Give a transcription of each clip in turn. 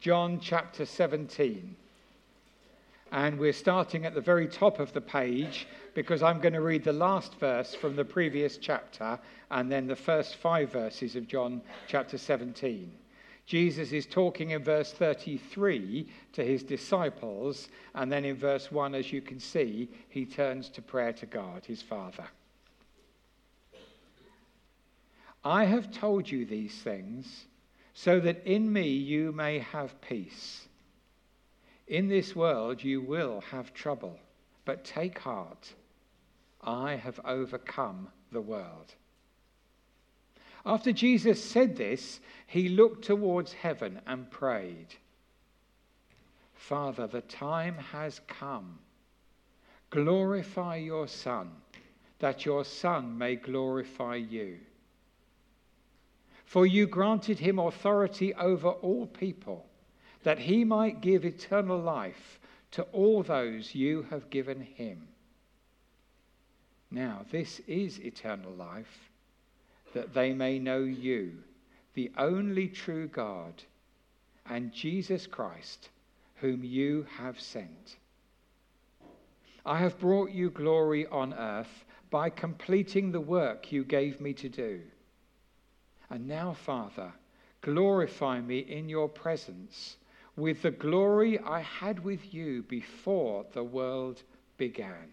John chapter 17. And we're starting at the very top of the page because I'm going to read the last verse from the previous chapter and then the first 5 verses of John chapter 17. Jesus is talking in verse 33 to his disciples, and then in verse 1, as you can see, he turns to prayer to God, his Father. I have told you these things so that in me you may have peace. In this world you will have trouble, but take heart. I have overcome the world. After Jesus said this, he looked towards heaven and prayed, Father, the time has come. Glorify your Son, that your Son may glorify you. For you granted him authority over all people, that he might give eternal life to all those you have given him. Now this is eternal life, that they may know you, the only true God, and Jesus Christ, whom you have sent. I have brought you glory on earth by completing the work you gave me to do. And now, Father, glorify me in your presence with the glory I had with you before the world began.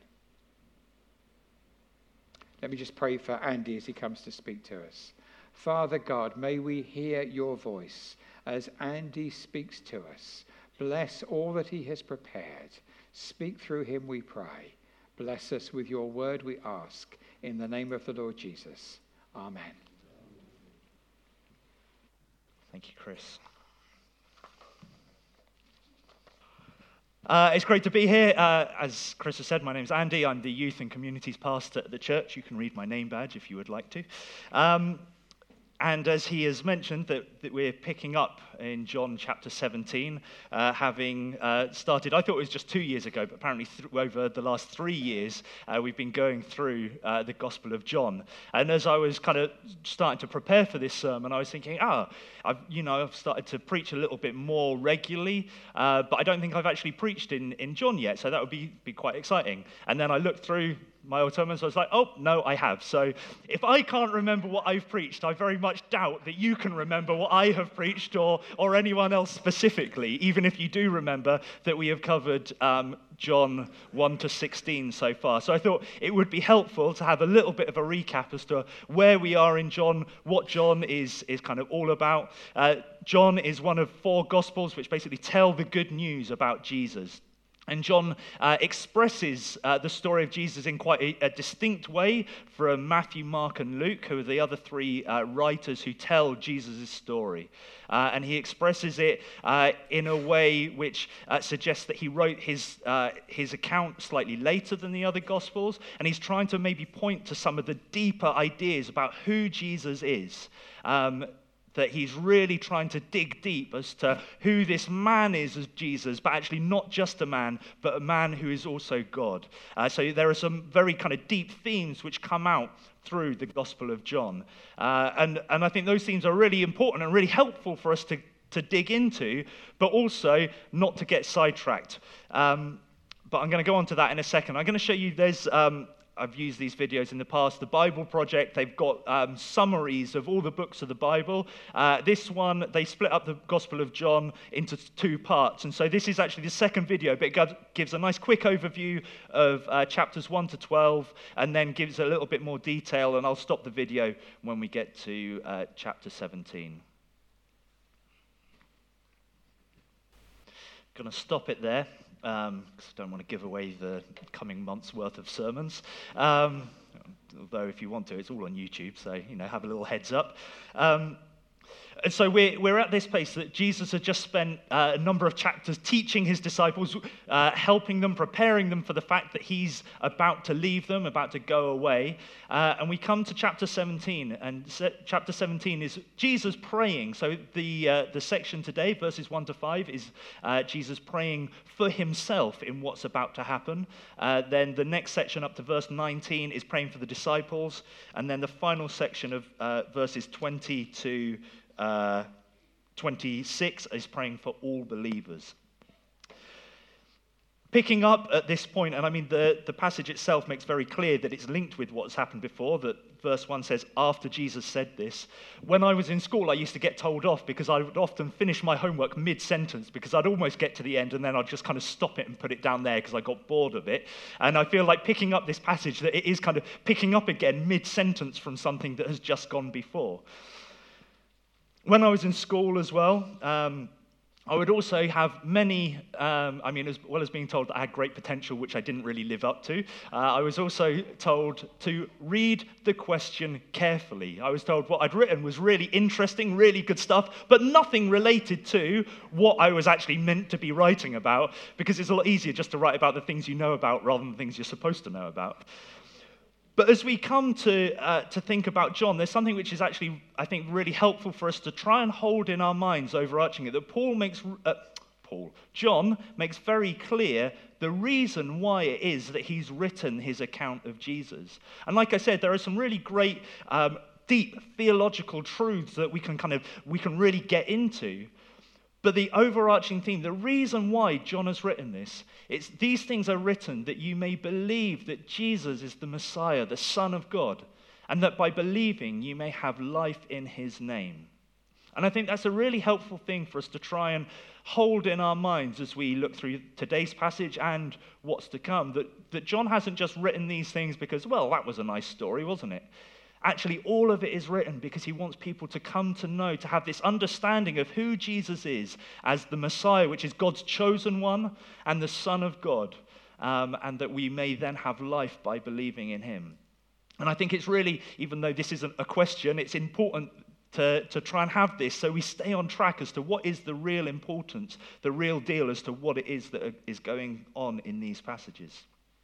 Let me just pray for Andy as he comes to speak to us. Father God, may we hear your voice as Andy speaks to us. Bless all that he has prepared. Speak through him, we pray. Bless us with your word, we ask. In the name of the Lord Jesus. Amen. Thank you, Chris. It's great to be here. As Chris has said, my name's Andy. I'm the youth and communities pastor at the church. You can read my name badge if you would like to. And as he has mentioned, that we're picking up in John chapter 17, having started, I thought it was just 2 years ago, but apparently over the last 3 years, we've been going through the Gospel of John. And as I was kind of starting to prepare for this sermon, I was thinking, I've started to preach a little bit more regularly, but I don't think I've actually preached in John yet, so that would be quite exciting. And then I looked through my old sermons, I was like, oh, no, I have. So if I can't remember what I've preached, I very much doubt that you can remember what I have preached or anyone else specifically, even if you do remember that we have covered John 1 to 16 so far. So I thought it would be helpful to have a little bit of a recap as to where we are in John, what John is kind of all about. John is one of 4 Gospels which basically tell the good news about Jesus. And John expresses the story of Jesus in quite a distinct way from Matthew, Mark, and Luke, who are the other 3 writers who tell Jesus' story. And he expresses it in a way which suggests that he wrote his account slightly later than the other Gospels, and he's trying to maybe point to some of the deeper ideas about who Jesus is. That he's really trying to dig deep as to who this man is as Jesus, but actually not just a man, but a man who is also God. So there are some very kind of deep themes which come out through the Gospel of John. And I think those themes are really important and really helpful for us to dig into, but also not to get sidetracked. But I'm going to go on to that in a second. I'm going to show you I've used these videos in the past. The Bible Project, they've got summaries of all the books of the Bible. This one, they split up the Gospel of John into 2 parts. And so this is actually the second video, but it gives a nice quick overview of chapters 1 to 12, and then gives a little bit more detail. And I'll stop the video when we get to chapter 17. Going to stop it there. Because I don't want to give away the coming month's worth of sermons. Although if you want to, it's all on YouTube, so, have a little heads up. And so we're at this place that Jesus had just spent a number of chapters teaching his disciples, helping them, preparing them for the fact that he's about to leave them, about to go away. And we come to chapter 17, and chapter 17 is Jesus praying. So the section today, verses 1 to 5, is Jesus praying for himself in what's about to happen. Then the next section up to verse 19 is praying for the disciples. And then the final section of verses 20 to 26 is praying for all believers. Picking up at this point, and I mean the passage itself makes very clear that it's linked with what's happened before, that verse 1 says, after Jesus said this. When I was in school, I used to get told off because I would often finish my homework mid-sentence because I'd almost get to the end and then I'd just kind of stop it and put it down there because I got bored of it. And I feel like picking up this passage, that it is kind of picking up again mid-sentence from something that has just gone before. When I was in school as well, I would also have many, as well as being told that I had great potential, which I didn't really live up to, I was also told to read the question carefully. I was told what I'd written was really interesting, really good stuff, but nothing related to what I was actually meant to be writing about, because it's a lot easier just to write about the things you know about rather than the things you're supposed to know about. But as we come to think about John, there's something which is actually, I think, really helpful for us to try and hold in our minds, overarching it, that John makes very clear the reason why it is that he's written his account of Jesus. And like I said, there are some really great, deep theological truths that we can really get into. But the overarching theme, the reason why John has written this, it's these things are written that you may believe that Jesus is the Messiah, the Son of God, and that by believing you may have life in his name. And I think that's a really helpful thing for us to try and hold in our minds as we look through today's passage and what's to come, that John hasn't just written these things because, well, that was a nice story, wasn't it? Actually, all of it is written because he wants people to come to know, to have this understanding of who Jesus is as the Messiah, which is God's chosen one, and the Son of God, and that we may then have life by believing in him. And I think it's really, even though this isn't a question, it's important to try and have this so we stay on track as to what is the real importance, the real deal as to what it is that is going on in these passages.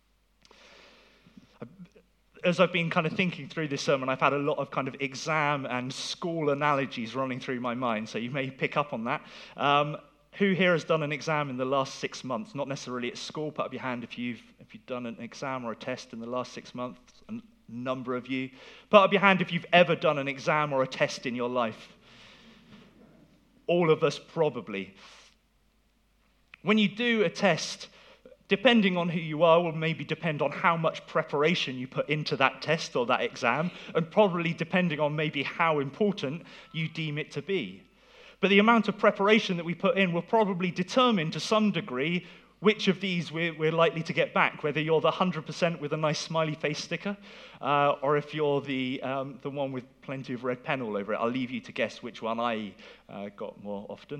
As I've been kind of thinking through this sermon, I've had a lot of kind of exam and school analogies running through my mind, so you may pick up on that. Who here has done an exam in the last 6 months? Not necessarily at school. Put up your hand if you've done an exam or a test in the last 6 months. A number of you. Put up your hand if you've ever done an exam or a test in your life. All of us probably. When you do a test, depending on who you are, will maybe depend on how much preparation you put into that test or that exam, and probably depending on maybe how important you deem it to be. But the amount of preparation that we put in will probably determine to some degree which of these we're likely to get back, whether you're the 100% with a nice smiley face sticker, or if you're the one with plenty of red pen all over it. I'll leave you to guess which one I got more often.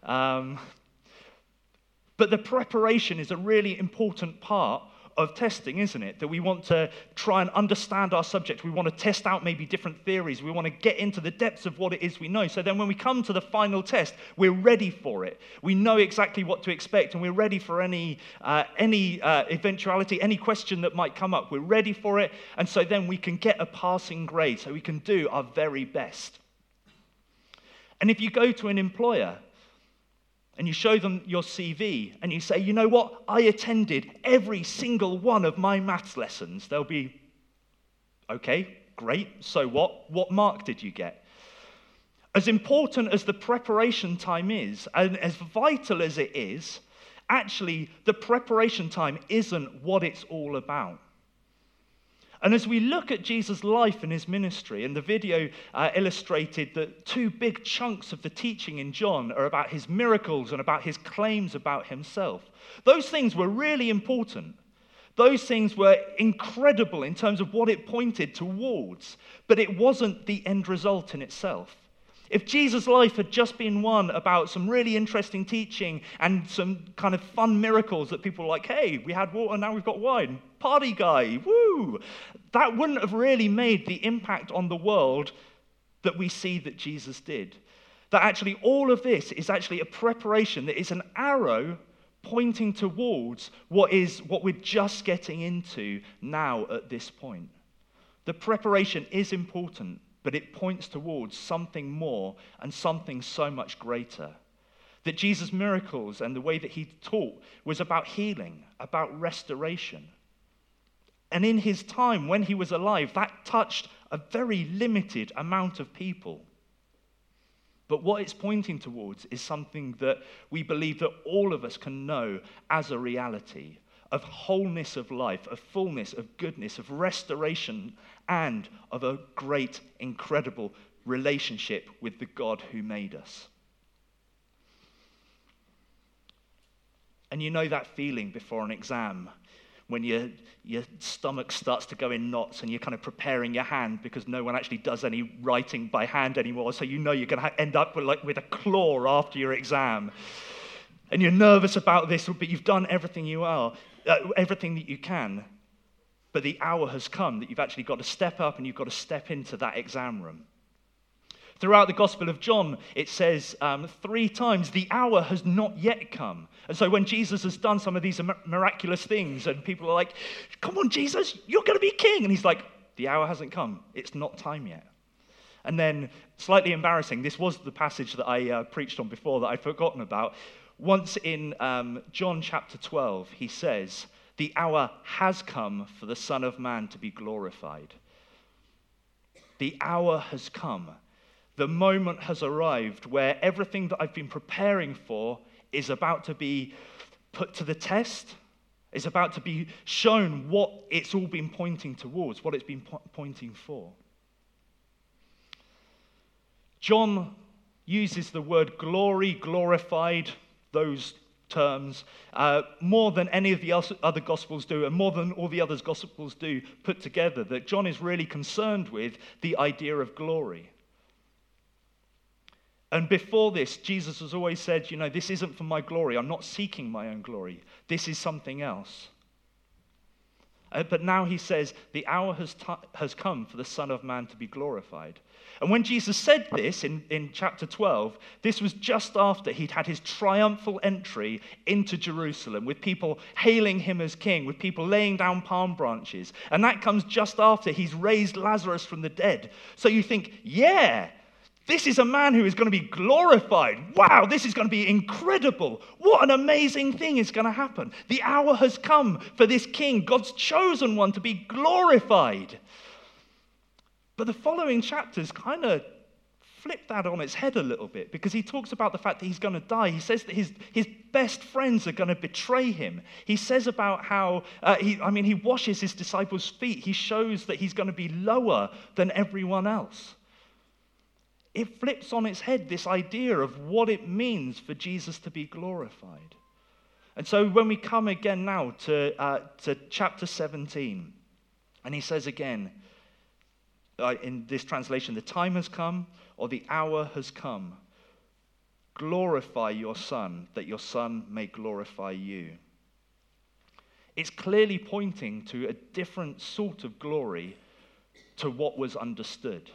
But the preparation is a really important part of testing, isn't it? That we want to try and understand our subject. We want to test out maybe different theories. We want to get into the depths of what it is we know. So then when we come to the final test, we're ready for it. We know exactly what to expect, and we're ready for any eventuality, any question that might come up. We're ready for it, and so then we can get a passing grade, so we can do our very best. And if you go to an employer, and you show them your CV, and you say, you know what, I attended every single one of my maths lessons, they'll be, okay, great, so what? What mark did you get? As important as the preparation time is, and as vital as it is, actually, the preparation time isn't what it's all about. And as we look at Jesus' life and his ministry, and the video illustrated that 2 big chunks of the teaching in John are about his miracles and about his claims about himself. Those things were really important. Those things were incredible in terms of what it pointed towards, but it wasn't the end result in itself. If Jesus' life had just been one about some really interesting teaching and some kind of fun miracles that people were like, hey, we had water, now we've got wine, party guy, woo, that wouldn't have really made the impact on the world that we see that Jesus did. That actually all of this is actually a preparation, that is an arrow pointing towards what we're just getting into now at this point. The preparation is important, but it points towards something more and something so much greater. That Jesus' miracles and the way that he taught was about healing, about restoration. And in his time, when he was alive, that touched a very limited amount of people. But what it's pointing towards is something that we believe that all of us can know as a reality of wholeness of life, of fullness, of goodness, of restoration, and of a great, incredible relationship with the God who made us. And you know that feeling before an exam when your stomach starts to go in knots and you're kind of preparing your hand because no one actually does any writing by hand anymore, so you know you're going to end up with a claw after your exam. And you're nervous about this, but you've done everything everything that you can. But the hour has come that you've actually got to step up and you've got to step into that exam room. Throughout the Gospel of John, it says 3 times, the hour has not yet come. And so when Jesus has done some of these miraculous things and people are like, come on, Jesus, you're going to be king. And he's like, the hour hasn't come. It's not time yet. And then, slightly embarrassing, this was the passage that I preached on before that I'd forgotten about. Once in John chapter 12, he says, the hour has come for the Son of Man to be glorified. The hour has come. The moment has arrived where everything that I've been preparing for is about to be put to the test. It's about to be shown what it's all been pointing towards, what it's been pointing for. John uses the word glory, glorified, those terms, more than any of the other Gospels do, and more than all the other Gospels do put together, that John is really concerned with the idea of glory. And before this, Jesus has always said, this isn't for my glory. I'm not seeking my own glory. This is something else. But now he says, the hour has come for the Son of Man to be glorified. And when Jesus said this in chapter 12, this was just after he'd had his triumphal entry into Jerusalem, with people hailing him as king, with people laying down palm branches. And that comes just after he's raised Lazarus from the dead. So you think, yeah, this is a man who is going to be glorified. Wow, this is going to be incredible. What an amazing thing is going to happen. The hour has come for this king, God's chosen one, to be glorified. But the following chapters kind of flip that on its head a little bit, because he talks about the fact that he's going to die. He says that his best friends are going to betray him. He says about how, he washes his disciples' feet. He shows that he's going to be lower than everyone else. It flips on its head this idea of what it means for Jesus to be glorified. And so when we come again now to chapter 17, and he says again, in this translation, the time has come, or the hour has come. Glorify your Son, that your Son may glorify you. It's clearly pointing to a different sort of glory to what was understood.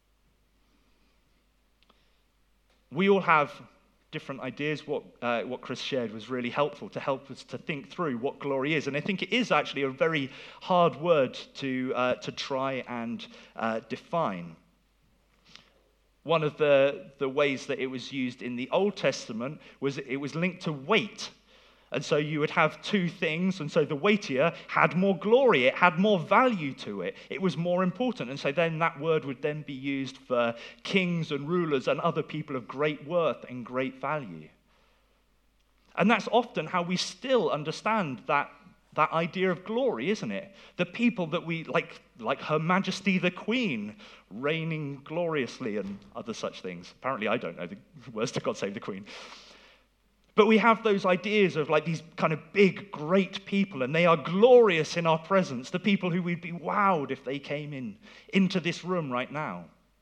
We all have different ideas. What Chris shared was really helpful to help us to think through what glory is. And I think it is actually a very hard word to try and define. One of the ways that it was used in the Old Testament was it was linked to weight. And so you would have 2 things, and so the weightier had more glory, it had more value to it, it was more important. And so then that word would then be used for kings and rulers and other people of great worth and great value. And that's often how we still understand that idea of glory, isn't it? The people that we, like Her Majesty the Queen, reigning gloriously and other such things. Apparently I don't know the words to God Save the Queen. But we have those ideas of these kind of big, great people, and they are glorious in our presence, the people who we'd be wowed if they came into this room right now.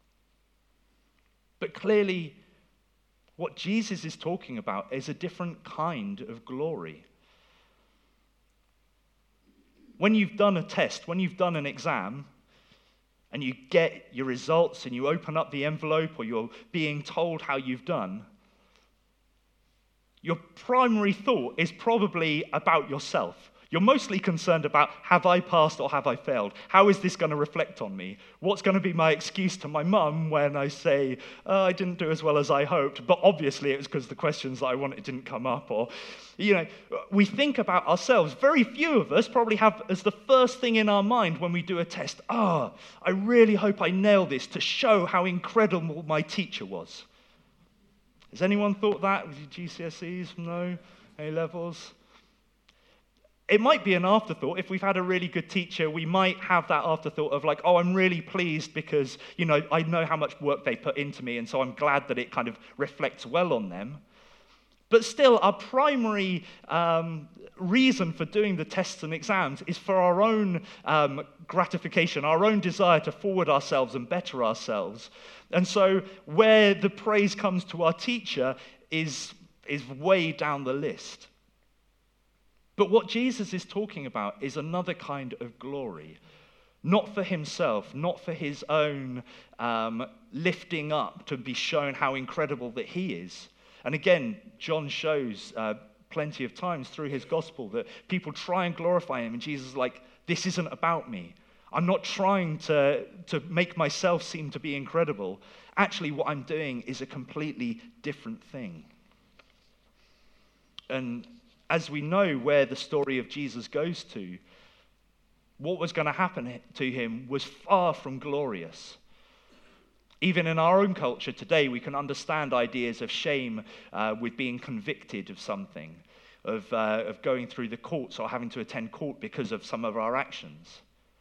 But clearly, what Jesus is talking about is a different kind of glory. When you've done a test, when you've done an exam, and you get your results and you open up the envelope or you're being told how you've done, your primary thought is probably about yourself. You're mostly concerned about, have I passed or have I failed? How is this going to reflect on me? What's going to be my excuse to my mum when I say, I didn't do as well as I hoped, but obviously it was because the questions that I wanted didn't come up? Or, we think about ourselves. Very few of us probably have as the first thing in our mind when we do a test, I really hope I nail this to show how incredible my teacher was. Has anyone thought that with your GCSEs? No? A-levels? It might be an afterthought. If we've had a really good teacher, we might have that afterthought of like, oh, I'm really pleased because, I know how much work they put into me, and so I'm glad that it kind of reflects well on them. But still, our primary reason for doing the tests and exams is for our own gratification, our own desire to forward ourselves and better ourselves. And so where the praise comes to our teacher is way down the list. But what Jesus is talking about is another kind of glory, not for himself, not for his own lifting up to be shown how incredible that he is. And again, John shows plenty of times through his gospel that people try and glorify him, and Jesus is like, this isn't about me. I'm not trying to make myself seem to be incredible. Actually, what I'm doing is a completely different thing. And as we know where the story of Jesus goes to, what was going to happen to him was far from glorious. Even in our own culture today, we can understand ideas of shame with being convicted of something, of going through the courts or having to attend court because of some of our actions.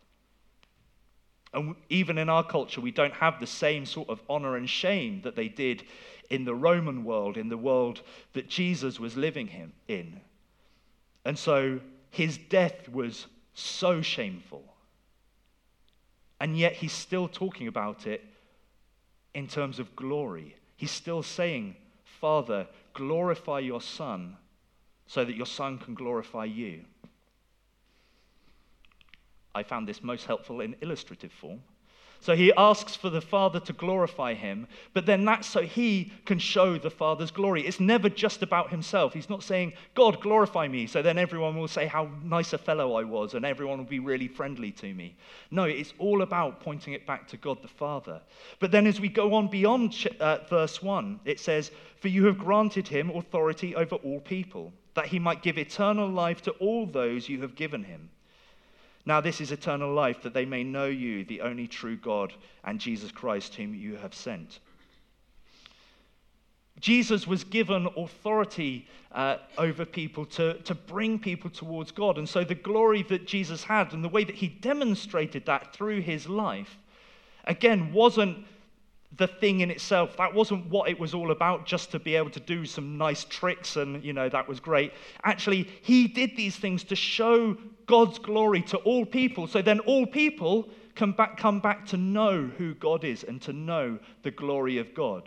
And even in our culture, we don't have the same sort of honor and shame that they did in the Roman world, in the world that Jesus was living in. And so his death was so shameful. And yet he's still talking about it in terms of glory. He's still saying, Father, glorify your Son so that your Son can glorify you. I found this most helpful in illustrative form. So he asks for the Father to glorify him, but then that's so he can show the Father's glory. It's never just about himself. He's not saying, God, glorify me, so then everyone will say how nice a fellow I was and everyone will be really friendly to me. No, it's all about pointing it back to God the Father. But then as we go on beyond verse 1, it says, for you have granted him authority over all people, that he might give eternal life to all those you have given him. Now this is eternal life, that they may know you, the only true God, and Jesus Christ, whom you have sent. Jesus was given authority over people to bring people towards God. And so the glory that Jesus had and the way that he demonstrated that through his life, again, wasn't the thing in itself. That wasn't what it was all about, just to be able to do some nice tricks and, that was great. Actually, he did these things to show God's glory to all people, so then all people come back to know who God is and to know the glory of God.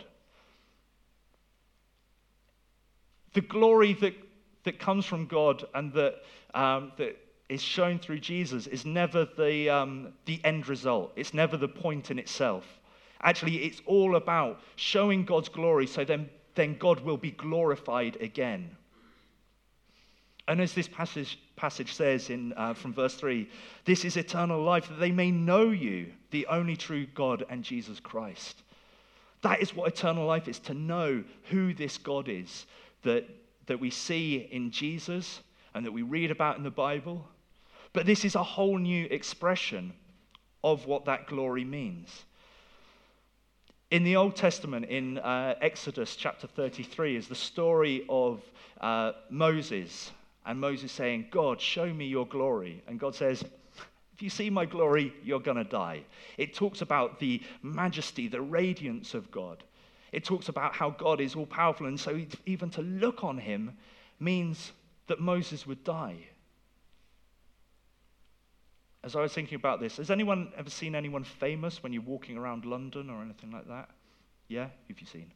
The glory that comes from God and that is shown through Jesus is never the end result. It's never the point in itself. Actually, it's all about showing God's glory so then God will be glorified again. And as this passage says from verse 3, this is eternal life, that they may know you, the only true God, and Jesus Christ. That is what eternal life is, to know who this God is that we see in Jesus and that we read about in the Bible. But this is a whole new expression of what that glory means. In the Old Testament, in Exodus chapter 33, is the story of Moses. And Moses saying, God, show me your glory. And God says, if you see my glory, you're going to die. It talks about the majesty, the radiance of God. It talks about how God is all powerful. And so even to look on him means that Moses would die. As I was thinking about this, has anyone ever seen anyone famous when you're walking around London or anything like that? Yeah? Who have you seen?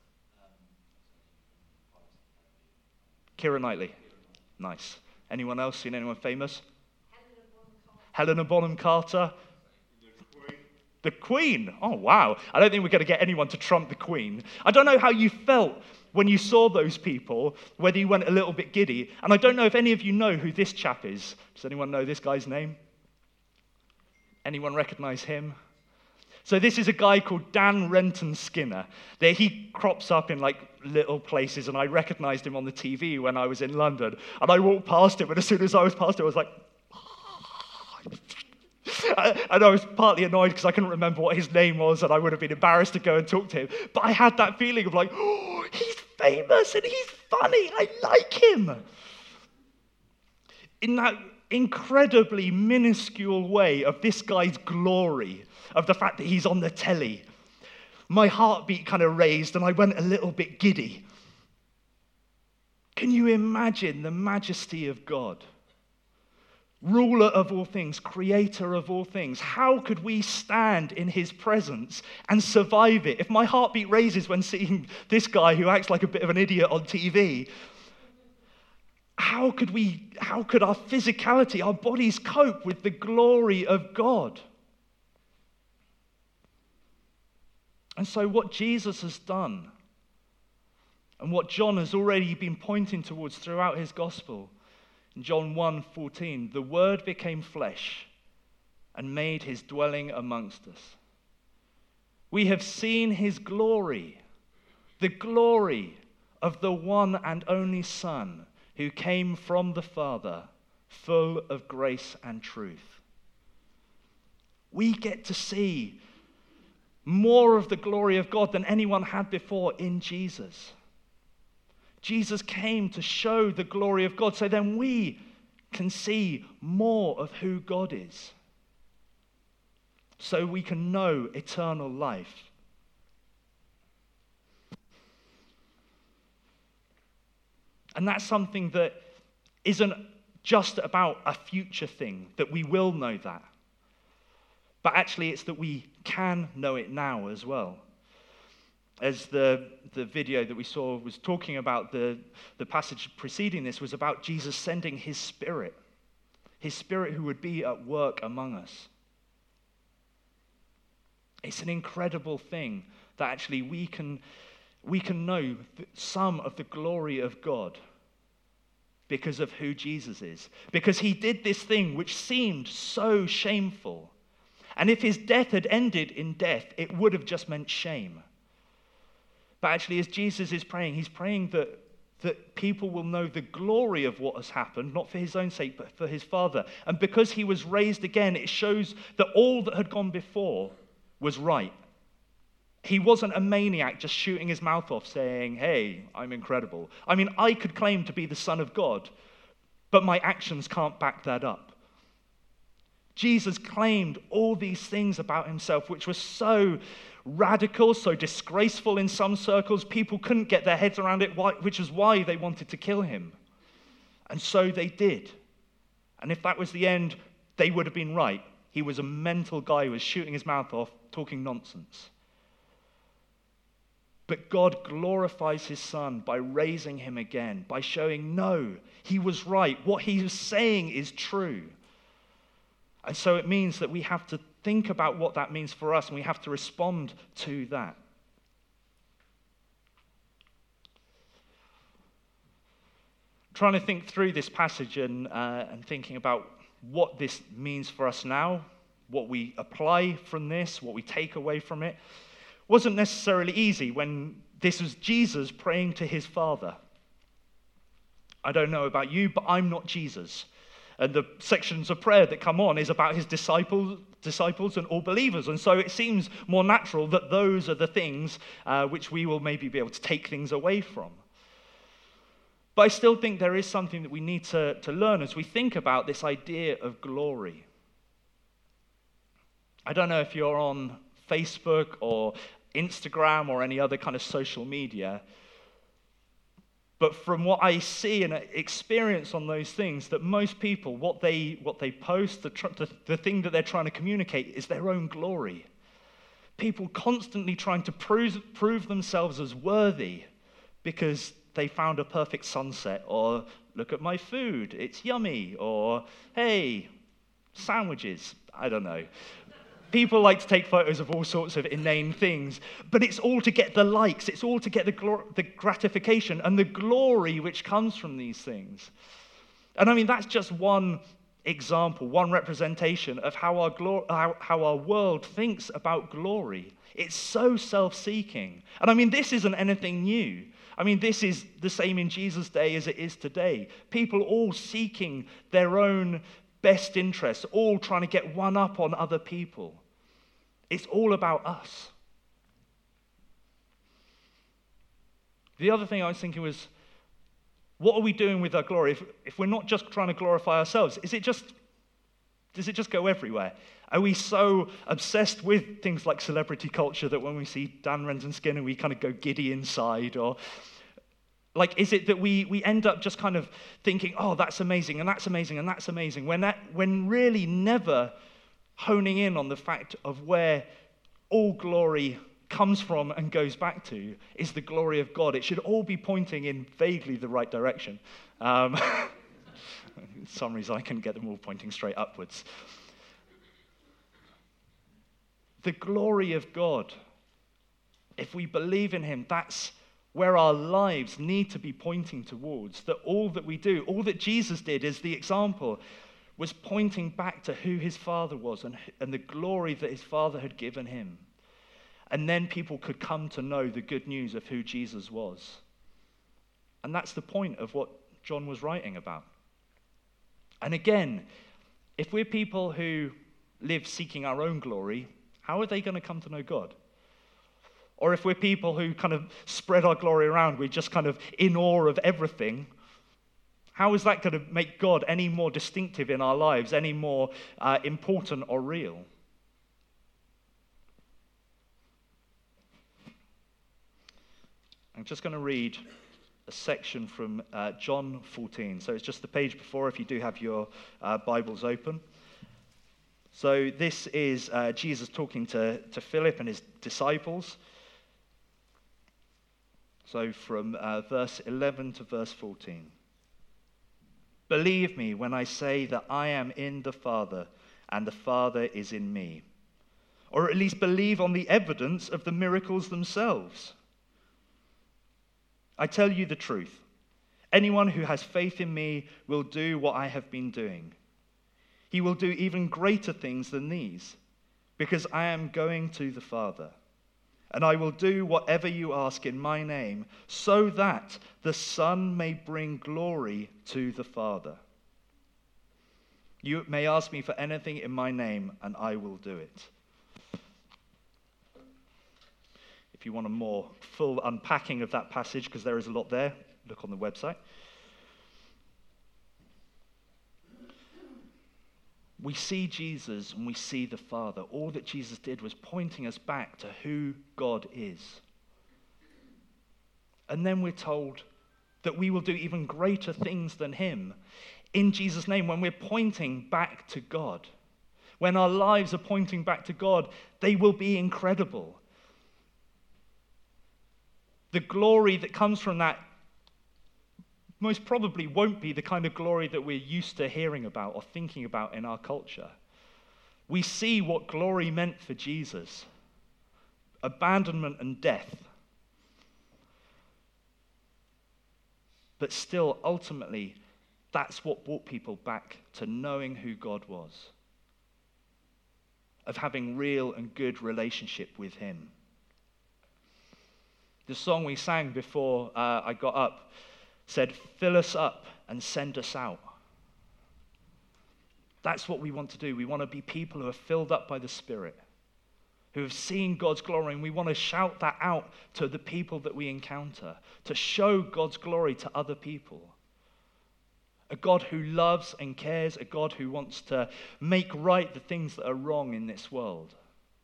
Keira Knightley. Nice. Anyone else seen anyone famous? Helena Bonham Carter. The Queen. Oh, wow. I don't think we're going to get anyone to trump the Queen. I don't know how you felt when you saw those people, whether you went a little bit giddy. And I don't know if any of you know who this chap is. Does anyone know this guy's name? Anyone recognize him? So this is a guy called Dan Renton Skinner. He crops up in little places, and I recognized him on the TV when I was in London. And I walked past him, and as soon as I was past him, I was like, and I was partly annoyed because I couldn't remember what his name was, and I would have been embarrassed to go and talk to him. But I had that feeling of he's famous and he's funny. I like him. In that incredibly minuscule way of this guy's glory, of the fact that he's on the telly, my heartbeat kind of raised and I went a little bit giddy. Can you imagine the majesty of God? Ruler of all things, creator of all things. How could we stand in his presence and survive it? If my heartbeat raises when seeing this guy who acts like a bit of an idiot on TV, how could our physicality, our bodies cope with the glory of God? And so what Jesus has done, and what John has already been pointing towards throughout his gospel, in John 1:14, the Word became flesh and made his dwelling amongst us. We have seen his glory, the glory of the one and only Son who came from the Father, full of grace and truth. We get to see more of the glory of God than anyone had before in Jesus. Jesus came to show the glory of God, so then we can see more of who God is, so we can know eternal life. And that's something that isn't just about a future thing, that we will know that, but actually it's that we can know it now as well. As the video that we saw was talking about, the passage preceding this was about Jesus sending his Spirit who would be at work among us. It's an incredible thing that actually we can know some of the glory of God because of who Jesus is. Because he did this thing which seemed so shameful. And if his death had ended in death, it would have just meant shame. But actually, as Jesus is praying, he's praying that people will know the glory of what has happened, not for his own sake, but for his Father. And because he was raised again, it shows that all that had gone before was right. He wasn't a maniac just shooting his mouth off saying, hey, I'm incredible. I mean, I could claim to be the Son of God, but my actions can't back that up. Jesus claimed all these things about himself, which were so radical, so disgraceful in some circles. People couldn't get their heads around it, which is why they wanted to kill him. And so they did. And if that was the end, they would have been right. He was a mental guy who was shooting his mouth off, talking nonsense. But God glorifies his Son by raising him again, by showing, no, he was right. What he was saying is true. And so it means that we have to think about what that means for us, and we have to respond to that. Trying to think through this passage and thinking about what this means for us now, what we apply from this, what we take away from it, wasn't necessarily easy when this was Jesus praying to his Father. I don't know about you, but I'm not Jesus. And the sections of prayer that come on is about his disciples and all believers. And so it seems more natural that those are the things which we will maybe be able to take things away from. But I still think there is something that we need to learn as we think about this idea of glory. I don't know if you're on Facebook or Instagram or any other kind of social media, but from what I see and experience on those things, that most people, what they post, the thing that they're trying to communicate is their own glory. People constantly trying to prove themselves as worthy because they found a perfect sunset, or look at my food, it's yummy, or hey, sandwiches, I don't know. People like to take photos of all sorts of inane things, but it's all to get the likes, it's all to get the gratification and the glory which comes from these things. And I mean, that's just one example, one representation of how our world thinks about glory. It's so self-seeking. And I mean, this isn't anything new. I mean, this is the same in Jesus' day as it is today. People all seeking their own best interests, all trying to get one up on other people. It's all about us. The other thing I was thinking was, what are we doing with our glory? If we're not just trying to glorify ourselves, does it just go everywhere? Are we so obsessed with things like celebrity culture that when we see Dan Skinner, we kind of go giddy inside? Or like, is it that we end up just kind of thinking, oh, that's amazing, and that's amazing, and that's amazing, when really never honing in on the fact of where all glory comes from and goes back to is the glory of God. It should all be pointing in vaguely the right direction. For some reason, I couldn't get them all pointing straight upwards. The glory of God, if we believe in him, that's where our lives need to be pointing towards. That all that we do, all that Jesus did as the example, was pointing back to who his Father was and the glory that his Father had given him. And then people could come to know the good news of who Jesus was. And that's the point of what John was writing about. And again, if we're people who live seeking our own glory, how are they going to come to know God? Or if we're people who kind of spread our glory around, we're just kind of in awe of everything, how is that going to make God any more distinctive in our lives, any more important or real? I'm just going to read a section from John 14. So it's just the page before if you do have your Bibles open. So this is Jesus talking to Philip and his disciples. So from verse 11 to verse 14. Believe me when I say that I am in the Father and the Father is in me. Or at least believe on the evidence of the miracles themselves. I tell you the truth. Anyone who has faith in me will do what I have been doing. He will do even greater things than these, because I am going to the Father. And I will do whatever you ask in my name, so that the Son may bring glory to the Father. You may ask me for anything in my name, and I will do it. If you want a more full unpacking of that passage, because there is a lot there, look on the website. We see Jesus and we see the Father. All that Jesus did was pointing us back to who God is. And then we're told that we will do even greater things than him in Jesus' name when we're pointing back to God. When our lives are pointing back to God, they will be incredible. The glory that comes from that most probably won't be the kind of glory that we're used to hearing about or thinking about in our culture. We see what glory meant for Jesus: abandonment and death. But still, ultimately, that's what brought people back to knowing who God was, of having real and good relationship with him. The song we sang before I got up said, "Fill us up and send us out." That's what we want to do. We want to be people who are filled up by the Spirit, who have seen God's glory, and we want to shout that out to the people that we encounter, to show God's glory to other people. A God who loves and cares, a God who wants to make right the things that are wrong in this world.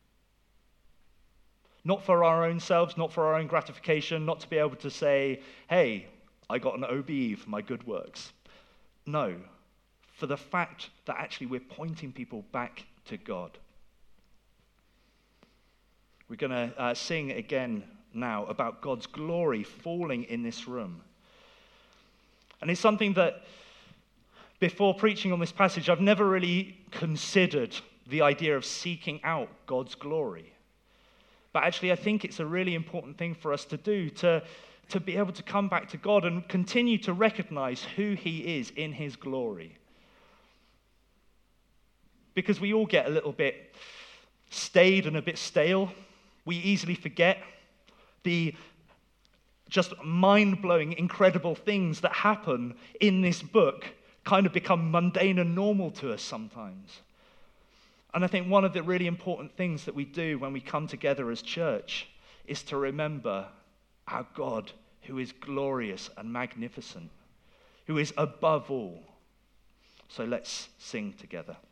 Not for our own selves, not for our own gratification, not to be able to say, hey, I got an OBE for my good works. No, for the fact that actually we're pointing people back to God. We're going to sing again now about God's glory falling in this room. And it's something that, before preaching on this passage, I've never really considered the idea of seeking out God's glory. But actually, I think it's a really important thing for us to do, to be able to come back to God and continue to recognize who he is in his glory. Because we all get a little bit staid and a bit stale. We easily forget the just mind-blowing, incredible things that happen in this book kind of become mundane and normal to us sometimes. And I think one of the really important things that we do when we come together as church is to remember our God who is glorious and magnificent, who is above all. So let's sing together.